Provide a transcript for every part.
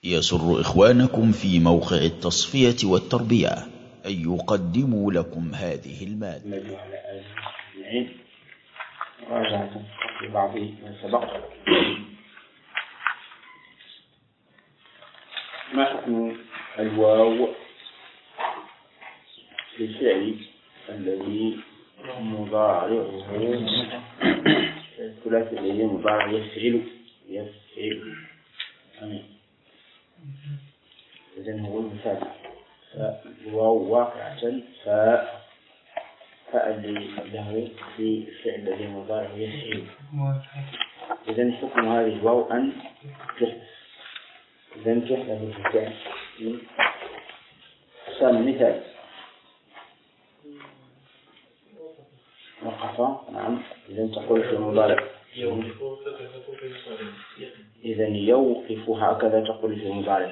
يسر إخوانكم في موقع التصفية والتربية أن يقدموا لكم هذه المادة. راجعت في بعض ما سبق. ما حكم الواو في الفعل الذي مضارعه الثلاثي الذي مضارع يفعل إذن هو المثال فالواو واقعة فالذي له في الفعل الذي مضارع يفعل. إذن حكم هذه الواو أن تحدث. إذن تحدث في الفعل أقسام مثال وقفة. نعم. إذن تقول في المضارع إذن يوقف هكذا تقول في المضارع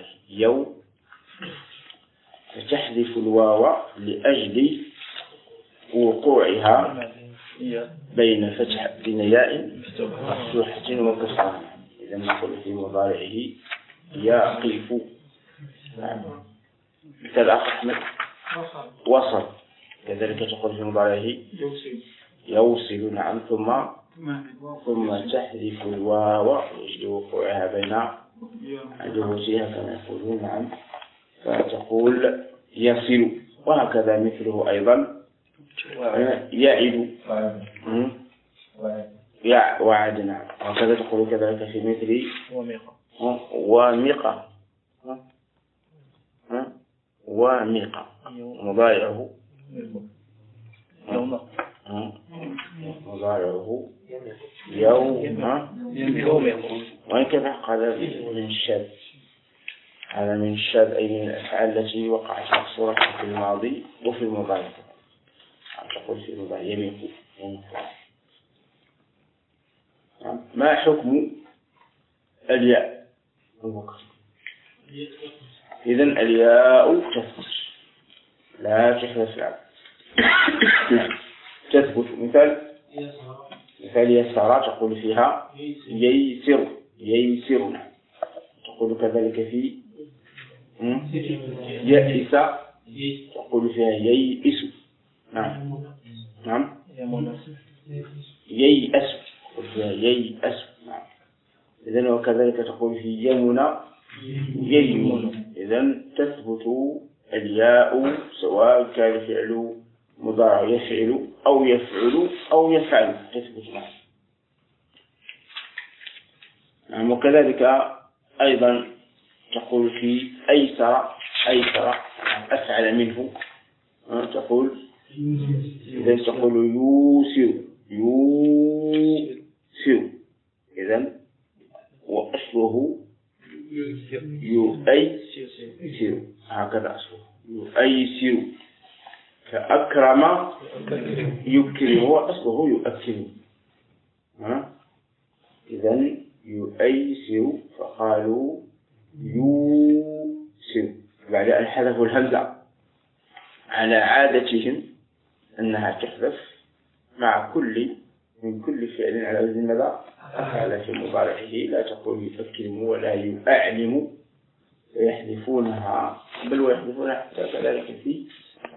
فتحذف الواو لأجل وقوعها بين ياء مفتوحة وكسرة. إذن نقول في مضارعه يقف. نعم. مثال أخ أحمد وصل. كذلك تقول في مضارعه يوصل. نعم. ثم تحذف الواو لأجل وقوعها بين عدوتها كما يقولون. نعم. فتقول يصل. وهكذا مثله أيضا يعد وعد. نعم. وهكذا تقول كذلك في مثل وميقة مضارعه يوم. وهكذا قال من الشاذ. هذا من الشاذ أي من الأفعال التي وقعت مقصورة في الماضي وفي المضارع. تقول في المضارع يميق. ما حكم الياء؟ إذن الياء تثبت لا تحدث العبد. تثبت. مثال يسار تقول فيها ييسر. تقول كذلك في يئس تقول فيها ييئس. نعم. ييأس تقول فيها ييأس. نعم. إذن وكذلك تقول في يمنى ييمن. إذن تثبت الياء سواء كان فعل مضارع يفعل أو يفعل تثبت. نعم. وكذلك أيضا تقول في أيسر أفعل منه. تقول إذن تقول يوسر. إذن وأصله يؤيسر. هكذا أصله يؤيسر. كأكرم يكرم وأصله يؤكرم. إذن يؤيسر فقالوا يوسر بعد أن حذفوا الهمزة على عادتهم أنها تحذف مع من كل فعل على وزن ماذا؟ أفعل في مضارعه. لا تقول يؤكرم ولا يؤعلم ويحذفونها بل ويحذفونها حتى كذلك في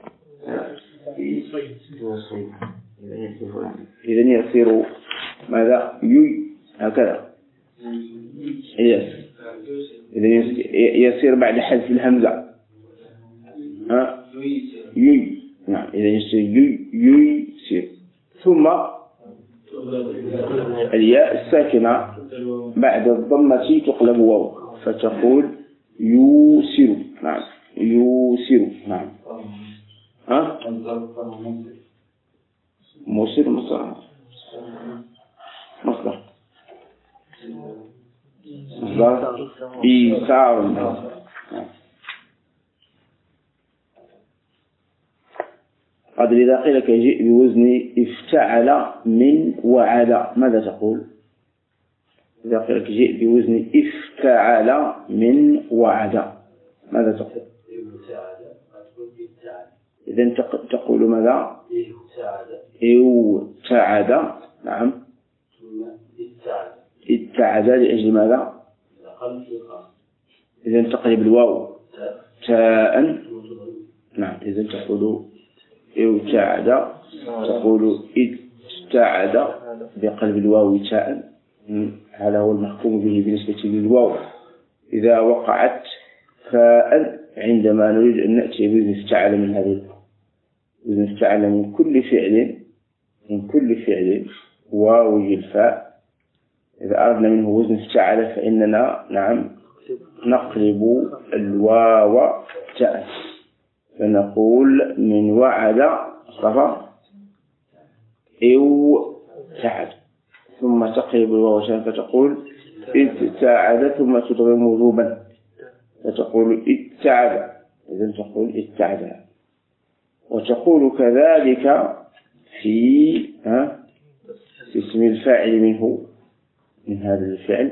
صيد. إذن يصير ماذا؟ هكذا. إذن يصير بعد حذف الهمزة نعم. إذن يصير يصير. ثم الياء الساكنة بعد الضمة تقلب واو فتقول يوسر. نعم. يوسر. نعم. مصدر إيسار. قد إذا قيل لك جئ بوزن افتعل من وعد ماذا تقول؟ إذا قيل لك جئ بوزن افتعل من وعد ماذا تقول؟ إذن تقول ماذا؟ ابتعد. نعم. ابتعد لأجل ماذا؟ إذا تقلب الواو تاء. نعم إذا تقول ابتعد تقول ابتعد بقلب الواو تاء. هذا هو المحكوم به بالنسبة للواو. إذا وقعت فاء عندما نريد أن نأتي بوزن افتعل من هذه وزن افتعل من كل فعل واوي الفاء، إذا أردنا منه وزن افتعل فإننا نعم نقلب الواو تاء، فنقول من وعد صفا أو تعد، ثم تقلب الواو تاء فتقول ابتعد، ثم تضغم وجوبا فتقول ابتعد. إذن تقول ابتعد. وتقول كذلك في اسم الفاعل منه من هذا الفعل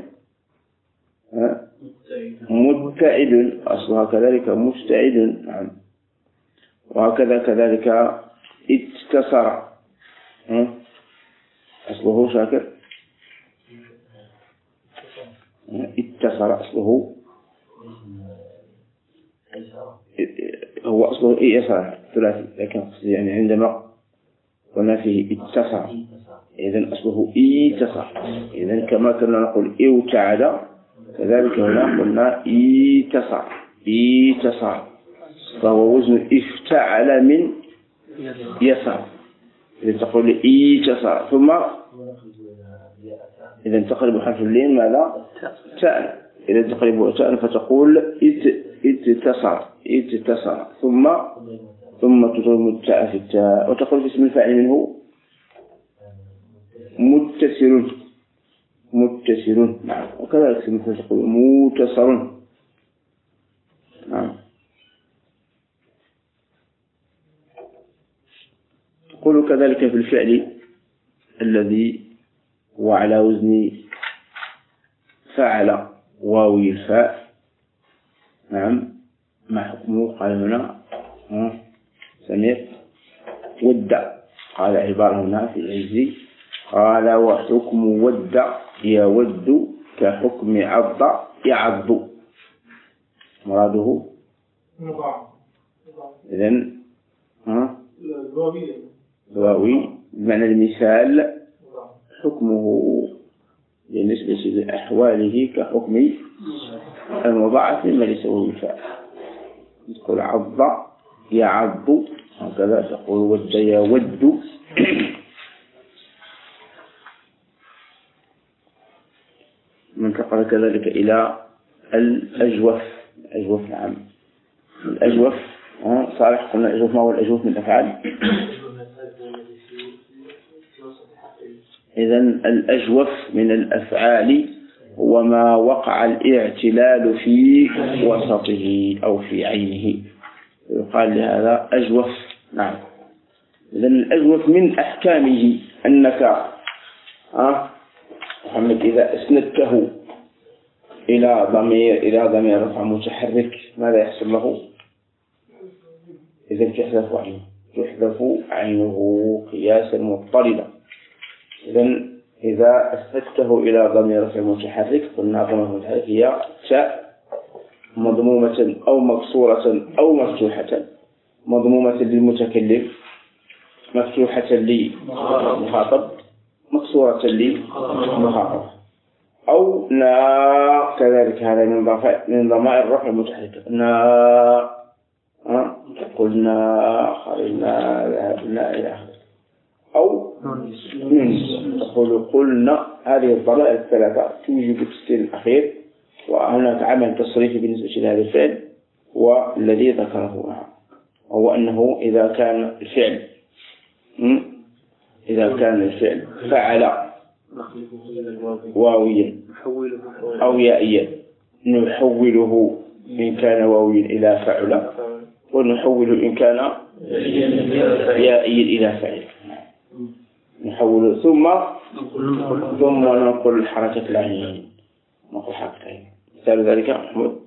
مبتعد، أصلها كذلك مبتعد. نعم. وهكذا كذلك اتصر، أصله شاكر اتصر، أصله هو أصله إيسار ثلاثي، لكن يعني عندما قلنا فيه اتصر إذن أصله إيتصر. إذن كما كنا نقول إوتعد كذلك هنا قلنا إيتصر، فهو وزن افتعل من يسار. إذن تقول إيتصر، ثم إذن تقلب حرف اللين ماذا؟ تاء. إذن تقلب تاء فتقول اتصر، ثم تضم التاء في التاء، وتقول في اسم الفاعل منه متصر. نعم. وكذلك اسم الفاعل تقول متصر. نعم. تقول كذلك في الفعل الذي هو على وزن فعل واوي الفاء. نعم. ما حكمه؟ قال هنا سمير ود، قال عبارة هنا في العزي قال وحكم ود يود كحكم عض يعض. مراده إذن الواوي بمعنى المثال حكمه بالنسبة لأحواله كحكم المضاعف مما ليس هو الفاء. تقول عض يعض، هكذا تقول ود يود. منتقل كذلك إلى الأجوف. نعم. الأجوف صالح قلنا الأجوف. ما هو الأجوف من الأفعال؟ إذن الأجوف من الأفعال هو ما وقع الاعتلال في وسطه أو في عينه، يقال لهذا أجوف. نعم. إذن الأجوف من أحكامه أنك محمد إذا أسندته إلى ضمير رفع متحرك ماذا يحصل له؟ إذن تحذف عينه قياسا مضطردا. إذن إذا أسندته إلى ضمير رفع متحرك قلنا ضمير متحرك هي تاء مضمومة أو مكسورة أو مفتوحة. مضمومة للمتكلم، مفتوحة للمخاطب، مكسورة للمخاطب. أو نا كذلك هذا من ضمائر الرفع المتحركة. نا قلنا خرجنا ذهبنا إلى آخره. أو تقول قلنا. هذه الضمائر الثلاثة توجب التسكين الأخير، وهناك عمل تصريفي بالنسبة لهذا الفعل والذي ذكره هو أنه إذا كان الفعل فعل واويا أو يائيا نحوله إن كان واويا إلى فعل، ونحوله إن كان يائيا إلى فعل. نحوله ثم ننقل حركة العين. مثال ذلك محمود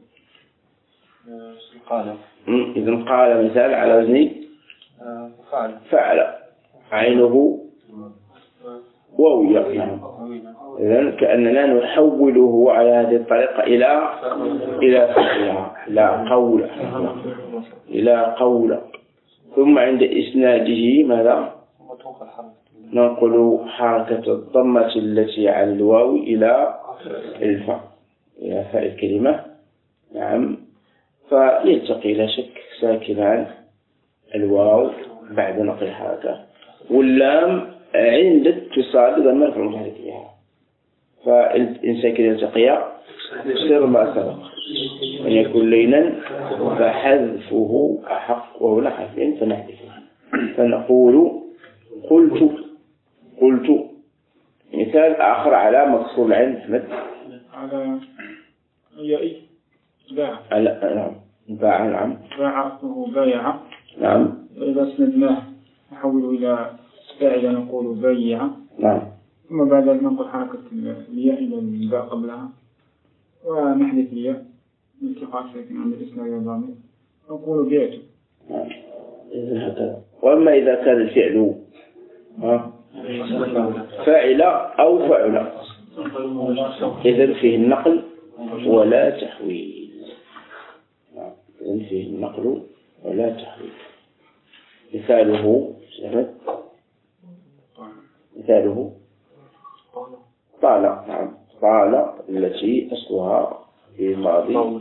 إذن قال مثال على وزن فعل عينه واوية إذن كأننا نحوله على هذه الطريقة إلى فعلها، لا قول، إلى قول. ثم عند إسناده ماذا؟ ننقل حركة الضمة التي على الواو إلى الفاء، إلى فاء الكلمة. نعم. فيلتقي لا شك ساكنان الواو بعد نقل الحركة، واللام عند اتصال ضمة المتحرك بها. فإن ساكن يلتقيا يصير ما سبق أن يكون لينا، فحذفه أحق، وهنا حذفين فنحذفه. فنقول قلت. مثال آخر على مكسور العين أحمد. على يائي باع. نعم. باع. نعم. باع بايع. نعم. وإذا اسندناه نحوله إلى فاعل نقول بايع. نعم. ثم بعد ذلك ننقل حركة الياء إلى الباء قبلها ونحذف الياء التقاء ساكن عند الإسناد والضمير نقول بعت. نعم. هكذا. وأما إذا كان الفعل فاعل أو فعل إذن فيه النقل ولا تحويل. إذن فيه النقل ولا تحويل. مثاله طال. نعم. طال التي أصلها في الماضي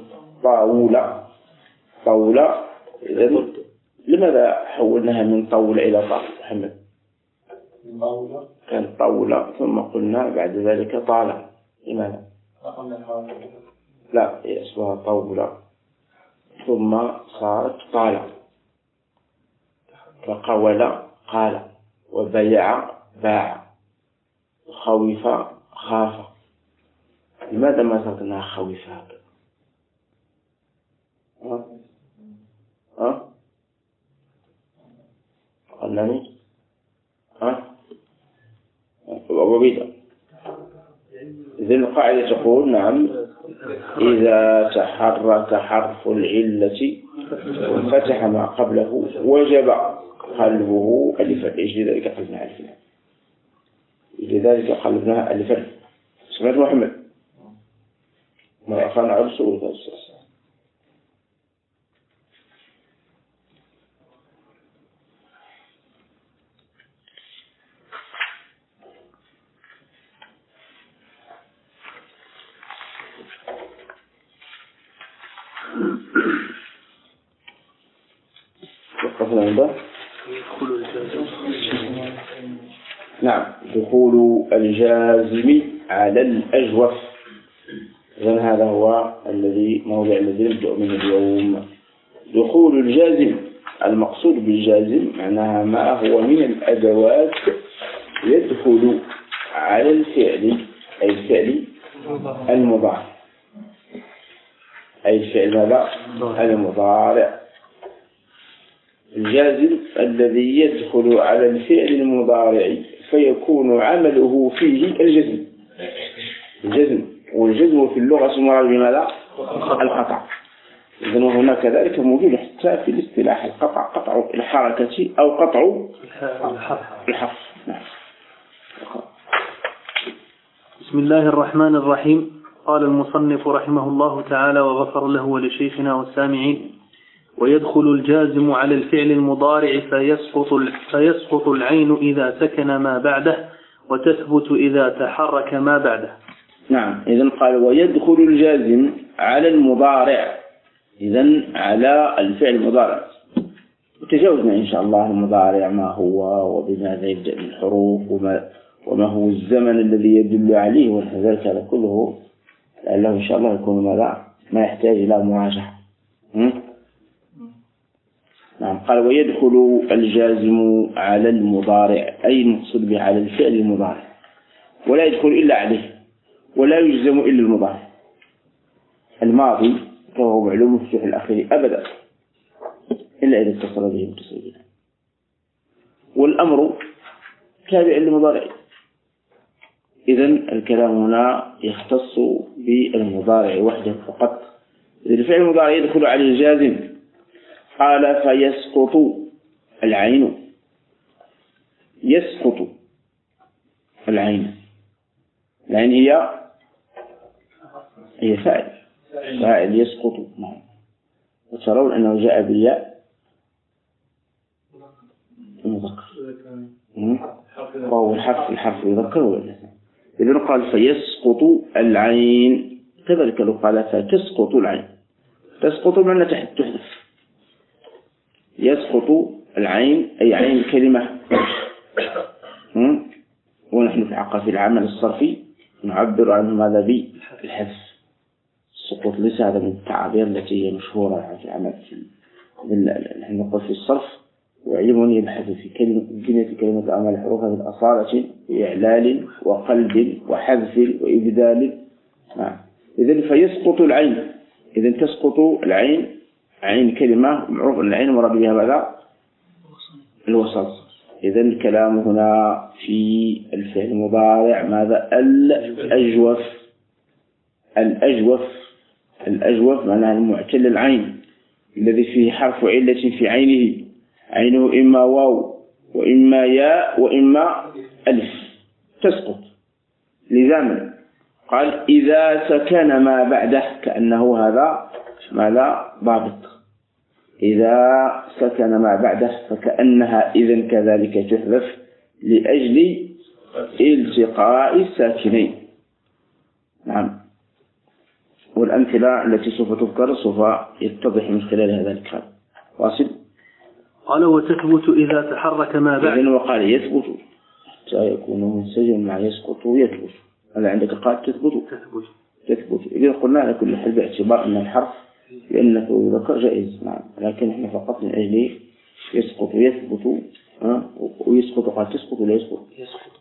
طاولة. إذن لماذا حولناها من طاولة إلى طاولة محمد؟ كانت طاولة ثم قلنا بعد ذلك طالة. لماذا؟ لا، هي أصلها طاولة ثم صارت طالة. فقول قال، وبيع باع، وخوف خاف. لماذا ما تركناها خوف هكذا؟ قلناني وبيدا. إذن القاعدة تقول نعم إذا تحرك حرف العلة فتح ما قبله وجب قلبه ألفا. لذلك قلبنا ألفا. لذلك قلبناها ألفا. سمعت محمد؟ ما أخانا عرسه وتأسس. نعم. دخول الجازم على الأجوف. إذن هذا هو موضع الذي نبدأ من اليوم. دخول الجازم، المقصود بالجازم معناها ما هو من الأدوات يدخل على الفعل، أي الفعل المضارع، أي الفعل ماذا؟ المضارع. الجازم الذي يدخل على الفعل المضارع فيكون عمله فيه الجزم. والجزم في اللغة مراد بماذا؟ القطع. إذن وهنا كذلك موجود حتى في الاصطلاح القطع، قطع الحركة أو قطع الحرف. نعم. بسم الله الرحمن الرحيم. قال المصنف رحمه الله تعالى وغفر له ولشيخنا والسامعين: ويدخل الجازم على الفعل المضارع فيسقط العين إذا سكن ما بعده وتثبت إذا تحرك ما بعده. نعم. إذن قال ويدخل الجازم على المضارع، إذن على الفعل المضارع. تجاوزنا إن شاء الله المضارع ما هو وبماذا يبدأ من الحروف وما هو الزمن الذي يدل عليه وكذلك هذا كله لعله إن شاء الله يكون ما يحتاج إلى مراجعة. نعم. قال ويدخل الجازم على المضارع، أي المقصود به على الفعل المضارع، ولا يدخل إلا عليه، ولا يجزم إلا المضارع. الماضي فهو معلوم مفتوح الأخير أبدا إلا إذا اتصل به متصل به. والأمر تابع للمضارع. إذن الكلام هنا يختص بالمضارع وحده فقط. الفعل المضارع يدخل على الجازم. قال فيسقط العين. يسقط العين العين هي فاعل يسقط. نعم. وترون أنه جاء بالياء مذكر وهو الحرف يذكر ولا. إذن قال فيسقط العين، كذلك لو قال فتسقط العين، تسقط معنى تحذف. يسقط العين أي عين كلمة. ونحن في العمل الصرفي نعبر عنه ماذا بالحذف. السقوط ليس هذا من التعابير التي هي مشهورة في العمل، نحن نقول في الصرف وعلم يبحث في كلمة أعمال الحروف بالأصالة بإعلال وقلب وحذف وإبدال. نعم. إذن فيسقط العين، إذن تسقط العين، عين كلمة معروف أن العين مراد بها ماذا؟ الوسط. إذن الكلام هنا في الفعل المضارع ماذا؟ الأجوف معناه المعتل العين الذي فيه حرف علة في عينه إما واو وإما ياء وإما ألف، تسقط لزاما. قال إذا سكن ما بعده، كأنه هذا ماذا؟ ضابط. إذا سكن ما بعده فكأنها إذن كذلك تحذف لأجل التقاء الساكنين. نعم. والأمثلة التي سوف تذكر سوف يتضح من خلال هذا الكلام. واصل. قال وتثبت إذا تحرك ما بعد. إذن وقال يثبت سيكون منسجم مع يسقط ويثبت. هذا عندك قال تثبت. إذن قلنا على كل حال باعتبار أن الحرف لأنه ذكر جائز. نعم. لكن إحنا فقط من أجل يسقط ويثبت. ويسقط قال تسقط ولا يسقط؟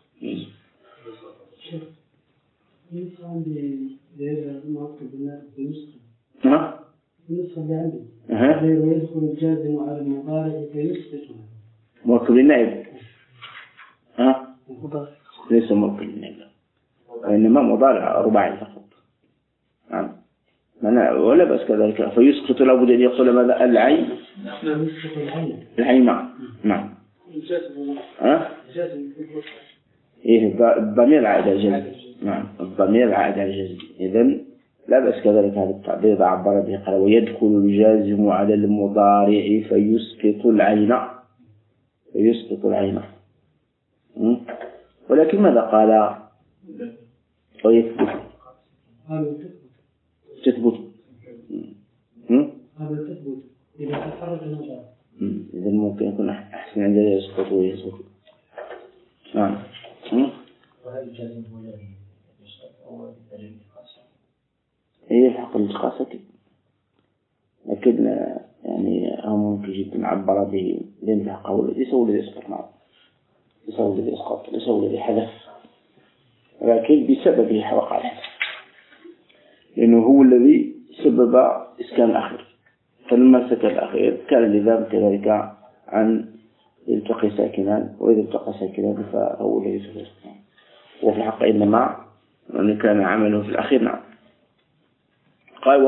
ويدخل الجازم على المضارع فيسقط. مركب للنائب ليس مركب للنائب، وإنما مضارع رباعي فقط. نعم. ولا بأس كذلك. فيسقط لابد أن يقول ماذا؟ العين. نعم. الضمير عائد على الجزم. نعم. الضمير عائد على الجزم. إذن لا بأس كذلك هذا التعبير إذا عبر به. قال ويدخل الجازم على المضارع فيسقط العين. ولكن ماذا قال؟ ويثبت تثبت. إذا تحرك المضارع. إذا ممكن يكون أحسن عندنا يسقط ويثبت. نعم. وهذا الجازم هو يسقط أو التجريد الخاصة. هي الحق الخاصة، لكن يعني ممكن جدا نعبر به للحق ليس هو الذي يسقط. معه ليس هو الذي يسقط، ليس هو الذي حدث، ولكن بسببه وقع الحدث، لأنه هو الذي سبب إسكان الأخير. فلما سكن الأخير كان لذلك كذلك عن يلتقي ساكنان، وإذا التقى ساكنان فهو الذي سبب إسكان. وفي الحق إنما أن كان عمله في الأخير. نعم. قال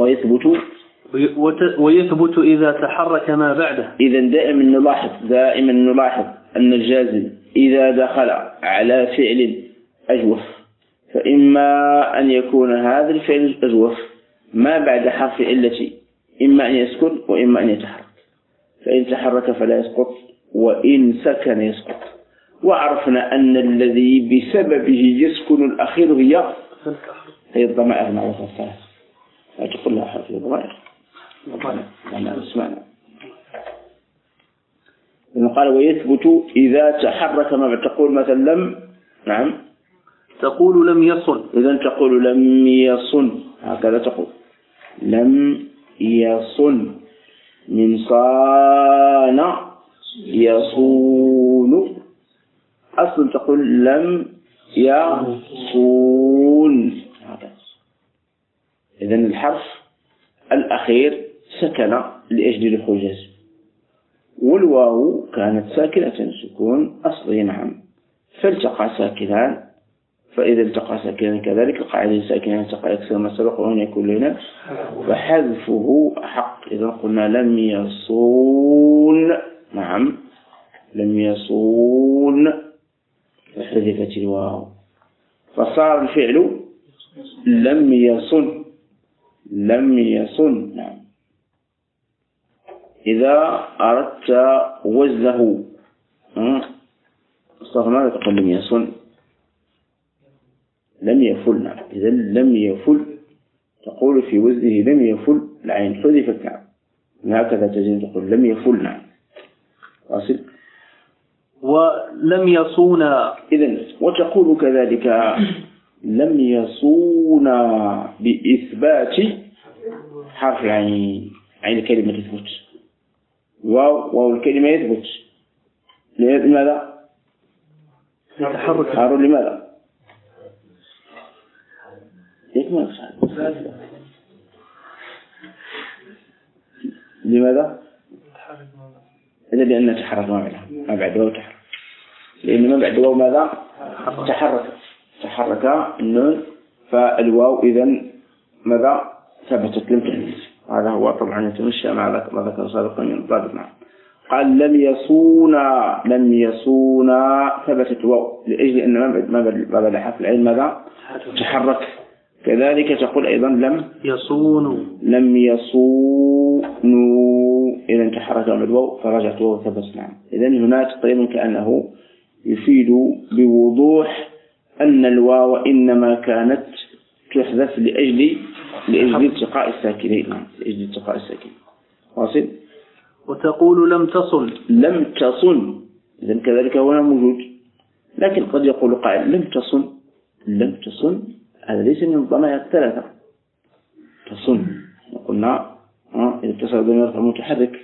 ويثبت إذا تحرك ما بعده. إذا دائما نلاحظ أن الجازم إذا دخل على فعل أجوف فإما أن يكون هذا الفعل الأجوف ما بعد حرف علة إما أن يسكن وإما أن يتحرك. فإن تحرك فلا يسقط، وإن سكن يسقط. وعرفنا أن الذي بسببه يسكن الأخير هي الضمائر معروفة الثلاث. لا تقول لها حرف الضمائر. اسمعنا. قال ويثبت إذا تحرك ما تقول مثلا لم. نعم. تقول لم يصن. إذا تقول لم يصن، هكذا تقول لم يصن. من صان يصون، أصلا تقول لم يصون. إذن الحرف الأخير سكن لأجل الحجاز، والواو كانت ساكنة سكون أصلي. نعم. فالتقى ساكنان، فإذا التقى ساكنان كذلك قاعدة ساكنان التقى يكسر ما سبق وهنا يكون لنا فحذفه حق. إذا قلنا لم يصون. نعم. لم يصون فحذفت الواو. فصار الفعل لم يصن. لم يصن. نعم. إذا أردت وزنه ماذا تقول؟ لم يصن، لم يفل. نعم. إذا لم يفل تقول في وزنه لم يفل، العين حذفت. نعم. هكذا تجد تقول لم يفل. نعم. واصل. ولم يصون. إذن وتقول كذلك لم يصون بإثبات حرف عين الكلمة تثبت، واو الكلمة يثبت. لماذا؟ تحرك. لماذا؟ لماذا؟ إذا لأن تحرك ما بعد واو تحرك، لأن ما بعد واو ماذا؟ تحرك النون، فالواو إذن ماذا؟ ثبتت لم تحدث. هذا هو طبعا يتمشى مع ما ذكر سابقا من الضابط. معه قال لم يصونا ثبتت واو لأجل أن ما بعد حرف العين ماذا؟ تحرك. كذلك تقول أيضا لم يصونوا إذا تحرك الواو فرجعت واو ثبت. نعم. إذا هنا تقريبا كأنه يفيد بوضوح أن الواو إنما كانت تحذف لأجل التقاء الساكنين. نعم. لأجل التقاء الساكنين. واصل. وتقول لم تصن. إذا كذلك هنا موجود، لكن قد يقول قائل لم تصن هذا ليس من الضمائر الثلاثة. تصن قلنا إذا اتصل بضمير متحرك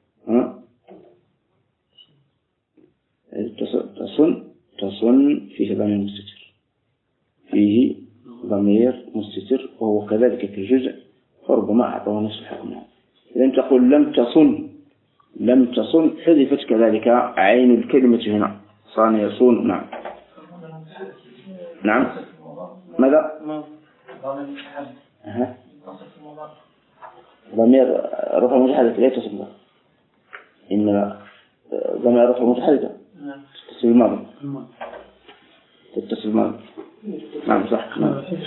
تصن فيه ضمير مستتر وهو كذلك في الجزء، فربما أعطاه نفس الحكم. إذا تقول لم تصن حذفت كذلك عين الكلمة هنا صان يصون. نعم. ماذا؟ ضمير رفع متحرك لا يتصل به، إنما ضمير رفع متحرك تتصل بالماضي. نعم صح.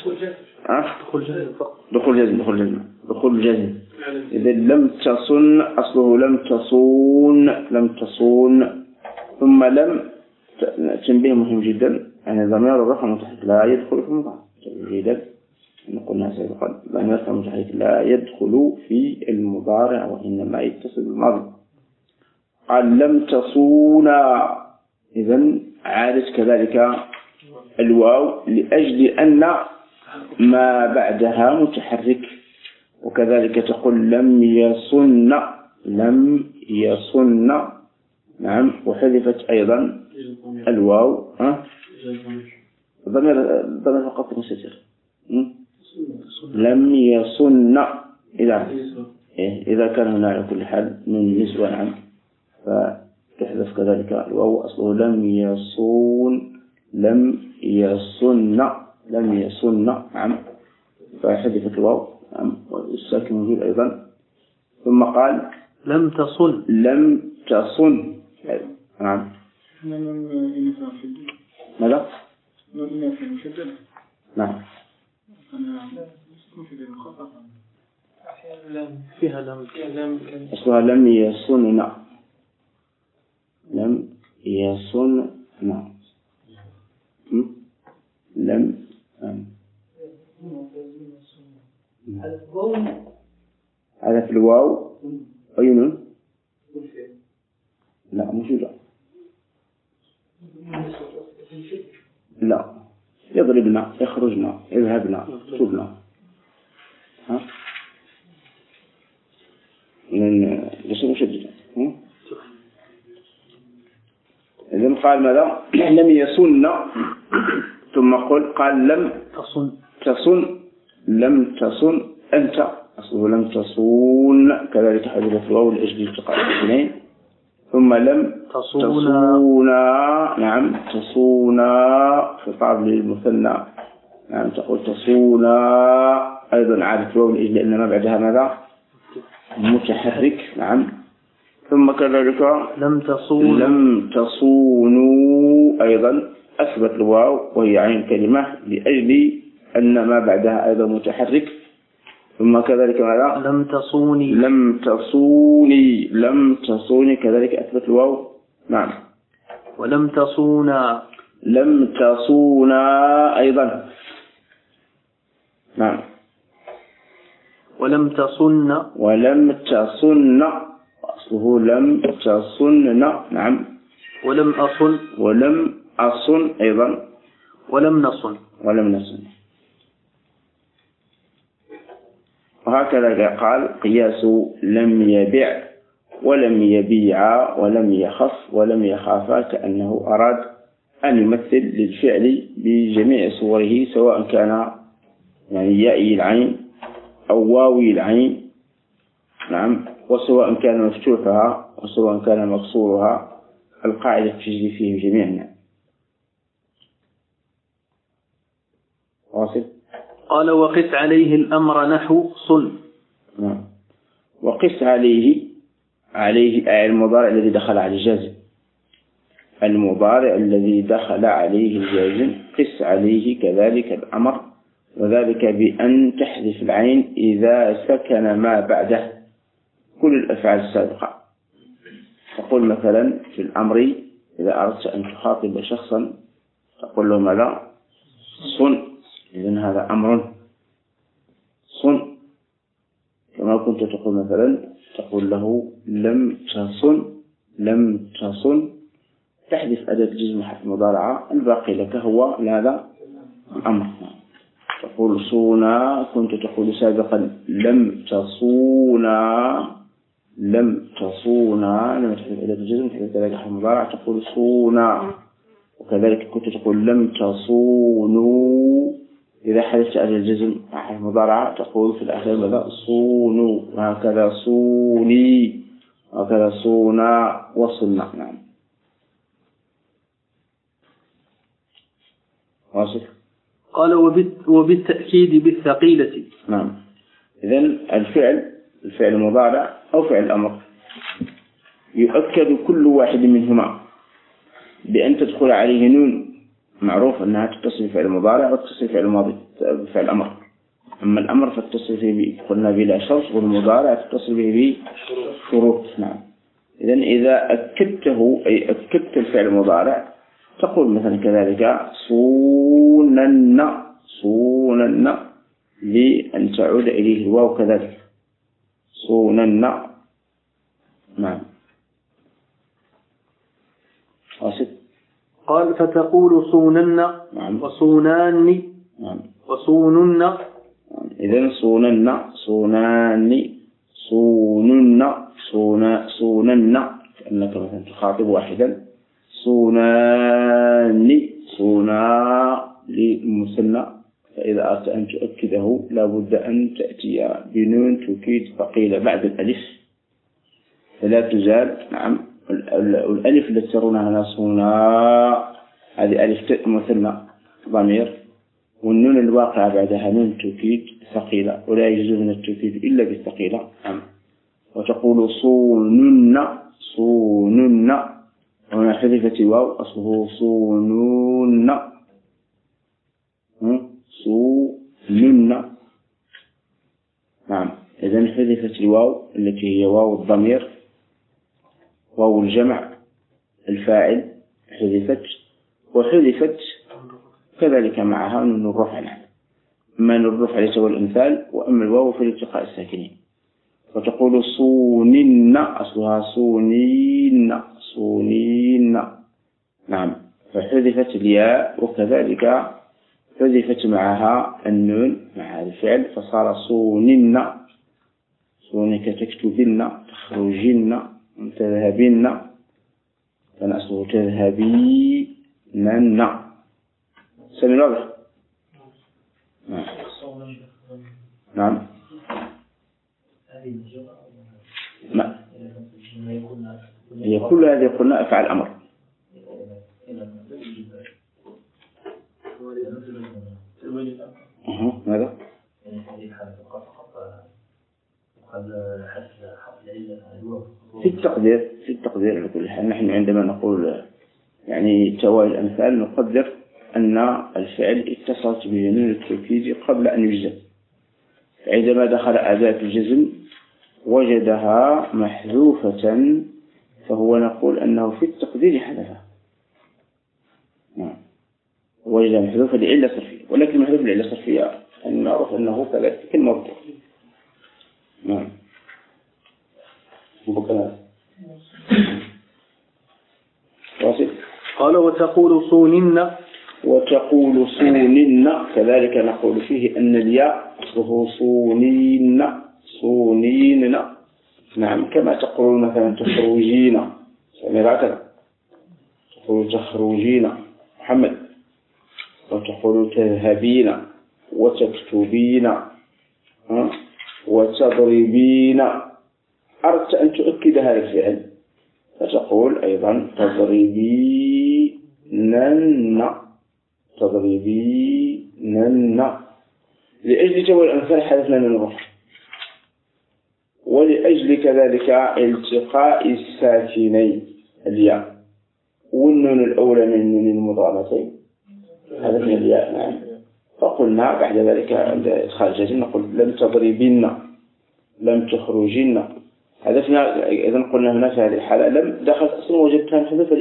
دخول جازم. إذا لم تصن أصله لم تصون ثم لم تنبيه مهم جدا، يعني ضمير الرفع المتحرك لا يدخل في المضارع. جيدا قلنا سابقا ضمير الرفع المتحرك لا يدخل في المضارع وإنما يتصل بالماضي. قال لم تصونا إذن عادت كذلك الواو لأجل أن ما بعدها متحرك. وكذلك تقول لم يصن. نعم. وحذفت أيضا الواو ضمير فقط مستتر. لم يصن إذا كان هنا على كل حال من نسوة. نعم. فتحذف كذلك الواو أصله لم يصن. نعم. فحذفت الواو. نعم. والساكن موجود أيضا. ثم قال لم تصن. نعم. ماذا؟ نعم. فيها لم أصلها لم يصن. هذا في الواو عيون. لا موجودة. لا يضربنا، يخرجنا، يذهبنا، تبنا. ليس مشددا. إذن قال ماذا؟ لم يصن ثم قال لم تصن أنت أصله لم تصون كذلك حذفت الواو لأجل التقاء الساكنين. ثم لم تصونا. نعم. تصونا خطاب للمثنى. نعم. تقول تصونا أيضا عادت الواو لأجل أن ما بعدها ماذا؟ متحرك. نعم. ثم كذلك لم تصونوا أيضا أثبت الواو وهي عين كلمة لأجل أن ما بعدها أيضا متحرك. ثم كذلك ماذا؟ لم تصوني. لم تصوني، لم تصوني كذلك أثبت الواو. نعم. ولم تصونا. لم تصونا أيضا. نعم. ولم تصن. ولم تصن، أصله لم تصن. نعم. ولم أصن. ولم أصن أيضا. ولم نصن. ولم نصن. وهكذا قال قياس لم يبع ولم يبيع ولم يخف ولم يخافا، كأنه أراد أن يمثل للفعل بجميع صوره، سواء كان يعني يائي العين أو واوي العين. نعم. وسواء كان مفتوحها وسواء كان مكسورها، القاعدة تجري فيهم جميعا. واصل. قال وقس عليه الأمر نحو صن. نعم. وقس عليه المضارع الذي دخل على الجازم، المضارع الذي دخل عليه الجازم قس عليه كذلك الأمر، وذلك بأن تحذف العين إذا سكن ما بعده كل الأفعال السابقة. تقول مثلا في الأمر إذا أردت أن تخاطب شخصا تقول له ماذا؟ صن. إذن هذا أمر، صن. كما كنت تقول مثلا تقول له لم تصن، لم تصن، تحذف أداة الجزم حرف المضارعة، الباقي لك هو هذا الأمر. تقول صونا، كنت تقول سابقا لم تصونا، لم تصونا، لم تحذف أداة الجزم تحذف أداة حرف المضارعة تقول صونا. وكذلك كنت تقول لم تصونوا، إذا حدثت أداة الجزم حرف المضارعة تقول في الآخر ماذا؟ صونوا. وهكذا صوني، وهكذا صونا وصلنا. نعم. واصل. قال وبالتأكيد بالثقيلة. نعم. إذن الفعل المضارع أو فعل الأمر يؤكد كل واحد منهما بأن تدخل عليه نون، معروف أنها تتصل بفعل المضارع وتتصل بفعل الماضي بفعل الأمر. أما الأمر فتصل به قلنا بلا شرط، والمضارع تتصل به بشروط. نعم. إذن إذا أكدته أي أكدت الفعل المضارع تقول مثلا كذلك صونن، صونن، لأن تعود إليه الواو كذلك صونن. نعم. واصل. قال فتقول صونن. نعم. وصونان. نعم. وصونن. إذن صونن، صونان، صونن، صونن، كأنك مثلا تخاطب واحدا. صونان، صونا للمثنى، فإذا أردت أن تؤكده لابد أن تأتي بنون توكيد ثقيلة بعد الألف فلا تزال. نعم. الألف التي ترونها هنا صونا هذه ألف مثنى ضمير، والنون الواقعة بعدها نون توكيد ثقيلة، ولا يجوز من التوكيد إلا بالثقيلة. نعم. وتقول صونن، صونن، وهنا حذفت واو أصله صونون، صونن. نعم. إذن حذفت الواو التي هي واو الضمير، واو الجمع الفاعل حذفت، وحذفت كذلك معها نون الرفع. نعم. أما نون الرفع ليس هو الأمثال، وأما الواو في الالتقاء الساكنين. فتقول صونن أصلها صونين، صونين. نعم. فحذفت الياء وكذلك حذفت معها النون مع الفعل فصار صونن، صونك تكتبن، تخرجن، تذهبن، كان أصله تذهبين. سمي واضح. نعم. ما هي كل هذه قلنا أفعال الأمر. ماذا؟ في التقدير على كل حال، نحن عندما نقول يعني توالي الأمثال نقدر أن الفعل اتصلت بجنون التوكيد قبل أن يجزم، عندما دخل أداة الجزم وجدها محذوفة فهو نقول أنه في التقدير حذفها. وجد محذوفة لعلة صرفية، ولكن محذوف لعلة صرفية أن نعرف أنه كذلك المذكور. نعم. قال وتقول صونن. وتقول صونن كذلك نقول فيه أن الياء أصله صونين صونين. نعم، كما تقولون مثلا تخرجين، هكذا تقول تخرجين محمد، وتقول تذهبين وتكتبين وتضربين. أردت أن تؤكد هذا الفعل فتقول أيضا تضربينن تضربينن. لأجل توالي الأمثال حذفنا من الرفع، ولأجل كذلك التقاء الساكنين الياء والنون الأولى من النون المضارتين حذفنا الياء. نعم. فقلنا بعد ذلك عند إدخال الجزم نقول لم تضربين لم تخرجين، حذفنا. إذا قلنا هنا في هذه الحالة لم دخلت أصلا وجدتها محذوفة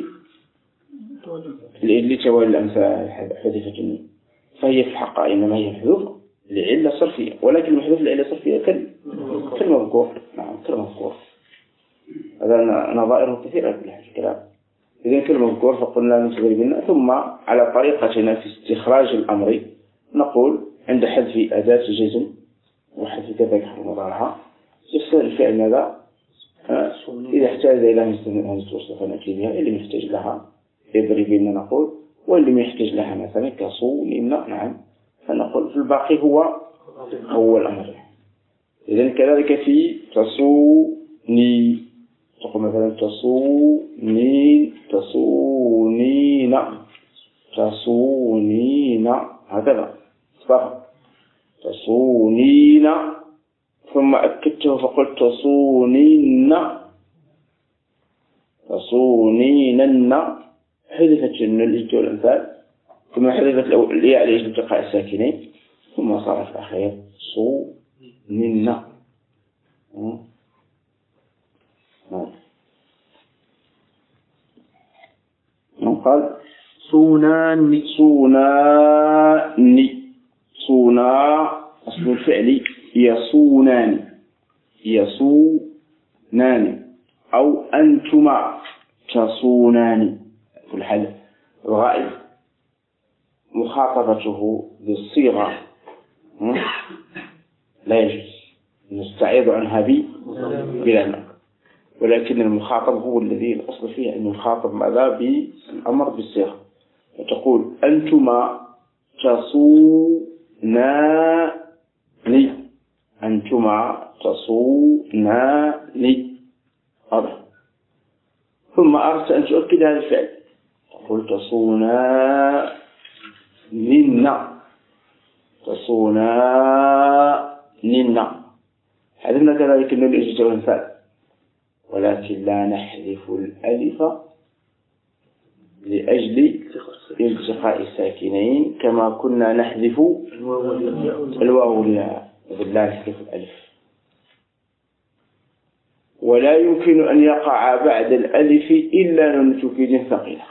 لأجل توالي الأمثال حذفت النون، فهي في الحق إنما هي محذوفة لعلة صرفية، ولكن المحذوف لعلة صرفية كالمذكور. نعم كالمذكور، هذا نظائره كثيرة في الكلام. إذا كالمذكور فقلنا نتضربنا، ثم على طريقتنا في استخراج الأمر نقول عند حذف أداة الجزم وحذف كذلك حرف مضارعها يفسر الفعل ماذا؟ إذا احتاج إلى همزة وصل فنأتي بها، اللي يحتاج لها يضربين نقول، واللي ما يحتاج لها مثلا كصونين. نعم، فنقول في الباقي هو الأمر. إذن كذلك في تصوني تقول مثلا تصونين تصونين تصونين، هكذا تصونين، ثم أكدته فقلت تصونين تصونينن، حذفت النون والأمثال، ثم حذفت الياء لأجل التقاء الساكنين، ثم صار في الأخير صونين. قال صونان صونان صونا أصل الفعل يصونان يصونان، أو أنتما تصونان. في الحال الغائب مخاطبته بالصيغة لا يجوز، نستعيض عنها بلا نقل، ولكن المخاطب هو الذي الأصل فيه أن يخاطب ماذا بالأمر بالصيغة، فتقول أنتما تصوناني أنتما تصوناني. ثم أردت أن تؤكد هذا الفعل تقول تصونانين تصونانين. حذفنا كذلك النون الإجازة والإنفاذ، ولكن لا نحذف الألف لأجل التقاء الساكنين كما كنا نحذف الواو والياء، لا نحذف الألف. ولا يمكن أن يقع بعد الألف إلا نون توكيد ثقيلة،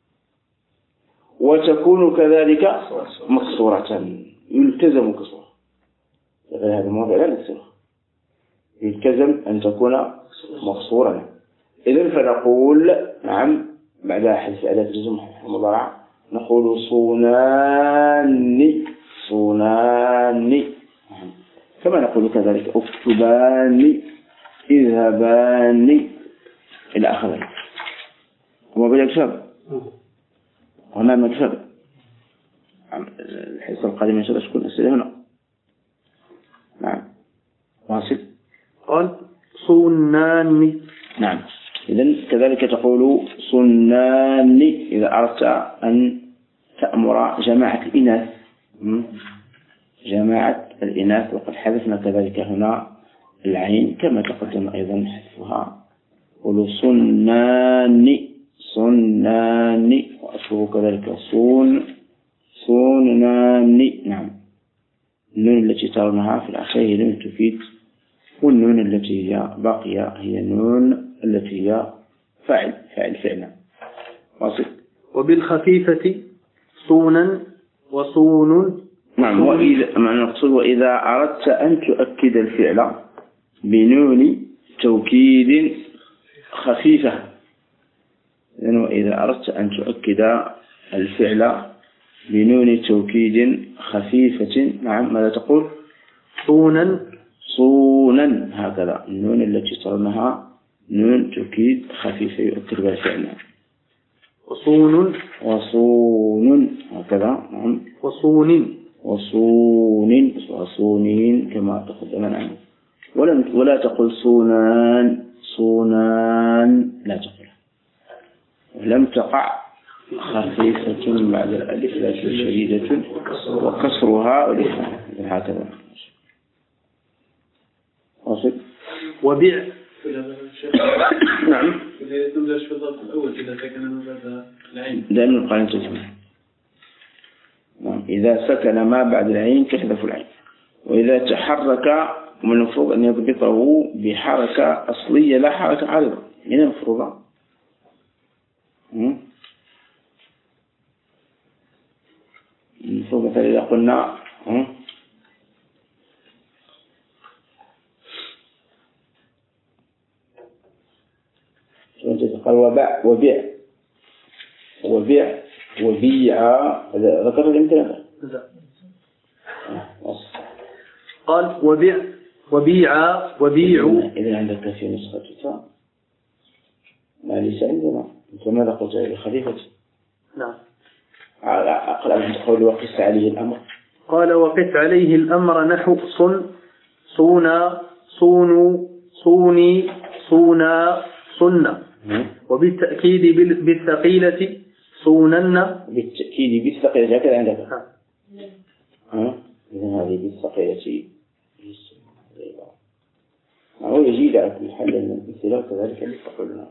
وتكون كذلك مكسورة يلتزم كسورة. هذا الموضع لا نكسره، يلتزم أن تكون مكسورة. إذن فنقول نعم بعد حذف أداة الجزم المضارع نقول صوناني صوناني، كما نقول كذلك اكتباني اذهباني إلى آخره. وما بين الكتاب هنا من الكتاب الحصة القادمة إن شاء الله تكون أسئلة هنا. نعم واصل. قال صناني. نعم، إذن كذلك تقول صناني إذا أردت أن تأمر جماعة الإناث، جماعة الإناث، وقد حذفنا كذلك هنا العين كما تقدم أيضا حذفها. قولوا صناني صنان، وأصله كذلك صونان. نعم. النون التي ترونها في الآخر هي نون تفيد، والنون التي هي باقية هي النون التي هي فاعل فعلا. واصل. وبالخفيفة صونا وصون. نعم. وإذا أردت أن تؤكد الفعل بنون توكيد خفيفة، وإذا أردت أن تؤكد الفعل بنون توكيد خفيفة، نعم، ماذا تقول؟ صونا، هكذا النون التي ترونها نون توكيد خفيفة يؤكد بها الفعل. وصون هكذا. نعم. وصونين كما تقدم. نعم. ولا تقل صونان، لا تقل. لم تقع خفيفة بعد الألف لكن شديدة وكسرها والإخفاء، هكذا. واصل. وبيع. نعم. تبدأ في الضغط الأول إذا سكن بعد العين. دائما القرين تجمع. نعم. إذا سكن ما بعد العين تحذف العين، وإذا تحرك من المفروض أن يضبطه بحركة أصلية لا حركة عارضة. من المفروض مثلا إذا قلنا قال وبيع ذكر الامتنان. قال وبيع. إذا عندك في نسختك ما ليس عندنا، أنت ماذا قلت لي خليفة؟ نعم. أقرأ من تقول وقس عليه الأمر. قال وقس عليه الأمر نحو صونا صونوا صوني صونا صنا. وبالتأكيد بالثقيلة صونن. بالتأكيد بالثقيلة هكذا عندك. إذن هذه بالثقيلة هو يجيد على كل حال من الامثلة وكذلك اللي تقولنا.